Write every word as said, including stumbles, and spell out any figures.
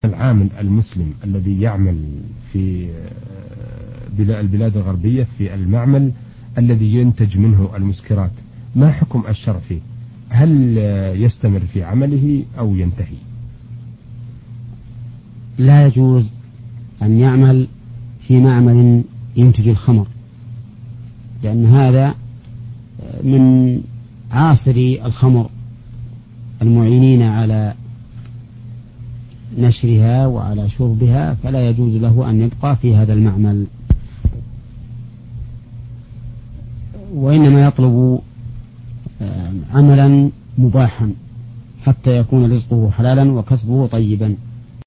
العامل المسلم الذي يعمل في البلاد الغربية في المعمل الذي ينتج منه المسكرات، ما حكم الشرع فيه؟ هل يستمر في عمله أو ينتهي؟ لا يجوز أن يعمل في معمل ينتج الخمر، لأن هذا من عاصري الخمر المعينين على نشرها وعلى شربها، فلا يجوز له أن يبقى في هذا المعمل، وإنما يطلب عملا مباحا حتى يكون رزقه حلالا وكسبه طيبا.